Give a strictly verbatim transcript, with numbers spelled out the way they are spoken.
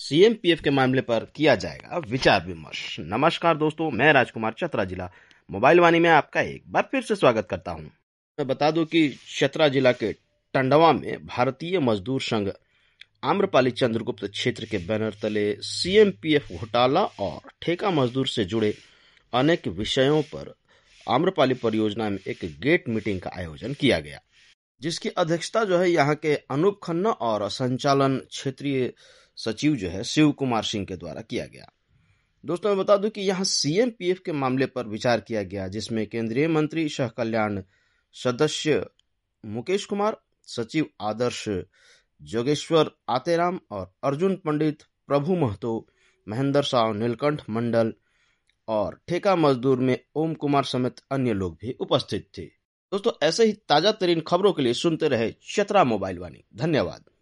CMPF के मामले पर किया जाएगा विचार विमर्श। नमस्कार दोस्तों, मैं राजकुमार चतरा जिला मोबाइल वाणी में आपका एक बार फिर से स्वागत करता हूं। मैं बता दूं कि चतरा जिला के टंडवा में भारतीय मजदूर संघ आम्रपाली चंद्रगुप्त क्षेत्र के बैनर तले सीएमपीएफ घोटाला और ठेका मजदूर से जुड़े अनेक विषयों पर आम्रपाली परियोजना में एक गेट मीटिंग का आयोजन किया गया, जिसकी अध्यक्षता जो है यहाँ के अनूप खन्ना और संचालन क्षेत्रीय सचिव जो है शिव कुमार सिंह के द्वारा किया गया। दोस्तों, मैं बता दूं कि यहाँ सीएमपीएफ के मामले पर विचार किया गया, जिसमें केंद्रीय मंत्री सह कल्याण सदस्य मुकेश कुमार, सचिव आदर्श जोगेश्वर आतेराम और अर्जुन पंडित, प्रभु महतो, महेंद्र साव, नीलकंठ मंडल और ठेका मजदूर में ओम कुमार समेत अन्य लोग भी उपस्थित थे। दोस्तों, ऐसे ही ताजा तरीन खबरों के लिए सुनते रहे चतरा मोबाइल वाणी। धन्यवाद।